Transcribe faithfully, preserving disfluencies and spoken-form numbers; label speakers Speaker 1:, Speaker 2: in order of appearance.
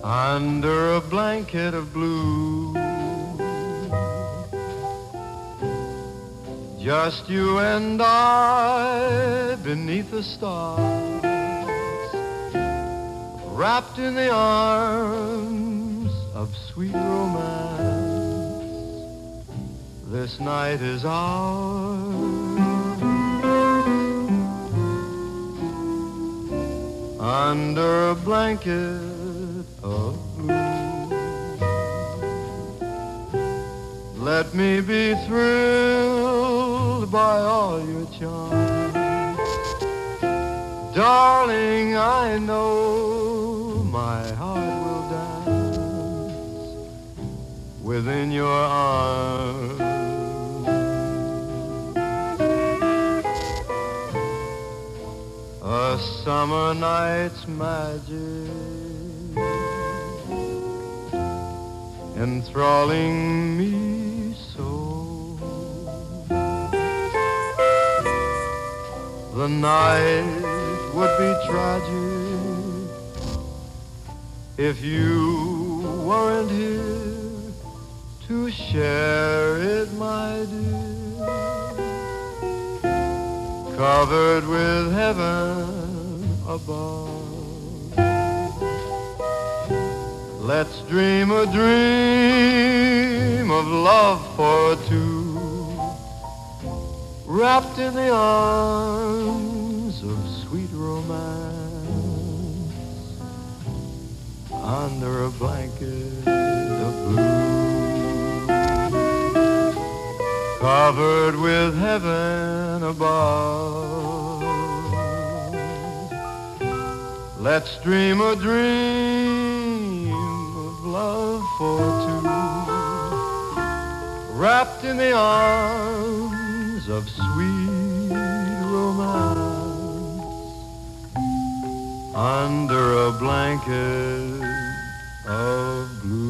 Speaker 1: under a blanket of blue. Just you and I beneath the stars, wrapped in the arms of sweet romance. This night is ours, under a blanket of blue. Let me be thrilled by all your charms, darling. I know my heart will dance within your arms. A summer night's magic enthralling me so. The night would be tragic if you weren't here to share it, my dear. Covered with heaven above, let's dream a dream of love for two, wrapped in the arms of sweet romance, under a blanket of blue, covered with heaven above. Let's dream a dream of love for two, wrapped in the arms of sweet romance, under a blanket of blue.